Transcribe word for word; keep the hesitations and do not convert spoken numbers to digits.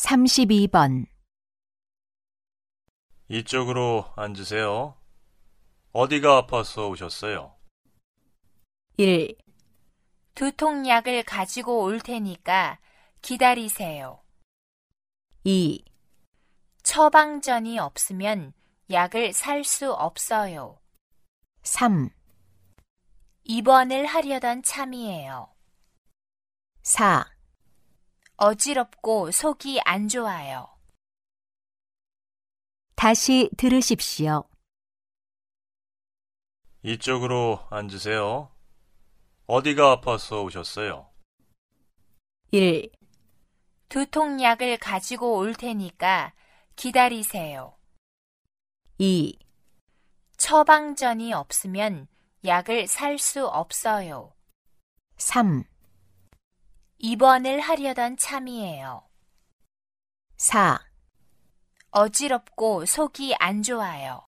삼십이 번. 이쪽으로 앉으세요. 어디가 아파서 오셨어요? 일. 두통약을 가지고 올 테니까 기다리세요. 이. 처방전이 없으면 약을 살 수 없어요. 삼. 입원을 하려던 참이에요. 사. 어지럽고 속이 안 좋아요. 다시 들으십시오. 이쪽으로 앉으세요. 어디가 아파서 오셨어요? 일. 두통약을 가지고 올 테니까 기다리세요. 이. 처방전이 없으면 약을 살 수 없어요. 삼. 입원을 하려던 참이에요. 사. 어지럽고 속이 안 좋아요.